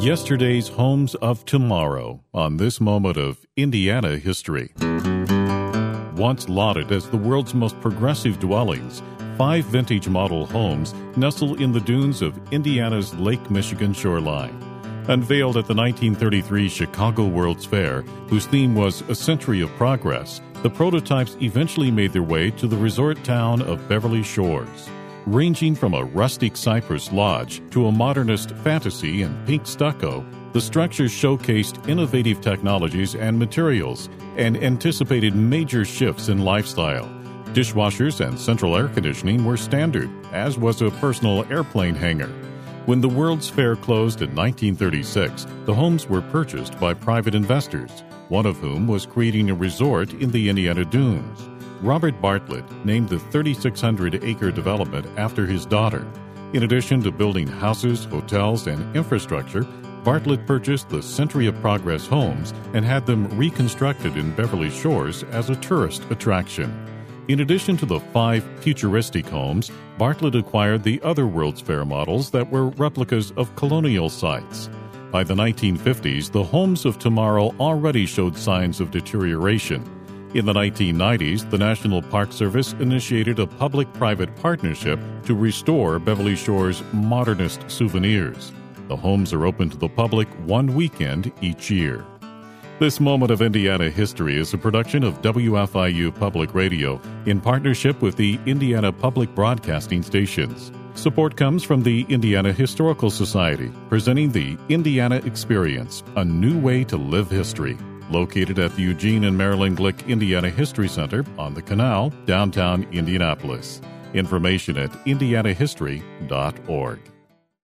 Yesterday's homes of tomorrow on this moment of Indiana history. Once lauded as the world's most progressive dwellings, 5 vintage model homes nestle in the dunes of Indiana's Lake Michigan shoreline. Unveiled at the 1933 Chicago World's Fair, whose theme was A Century of Progress, the prototypes eventually made their way to the resort town of Beverly Shores. Ranging from a rustic cypress lodge to a modernist fantasy in pink stucco, the structures showcased innovative technologies and materials and anticipated major shifts in lifestyle. Dishwashers and central air conditioning were standard, as was a personal airplane hangar. When the World's Fair closed in 1936, the homes were purchased by private investors, one of whom was creating a resort in the Indiana Dunes. Robert Bartlett named the 3,600-acre development after his daughter. In addition to building houses, hotels, and infrastructure, Bartlett purchased the Century of Progress homes and had them reconstructed in Beverly Shores as a tourist attraction. In addition to the 5 futuristic homes, Bartlett acquired the other World's Fair models that were replicas of colonial sites. By the 1950s, the homes of tomorrow already showed signs of deterioration. In the 1990s, the National Park Service initiated a public-private partnership to restore Beverly Shores' modernist souvenirs. The homes are open to the public one weekend each year. This Moment of Indiana History is a production of WFIU Public Radio in partnership with the Indiana Public Broadcasting Stations. Support comes from the Indiana Historical Society, presenting the Indiana Experience, a new way to live history. Located at the Eugene and Marilyn Glick Indiana History Center on the Canal, downtown Indianapolis. Information at indianahistory.org.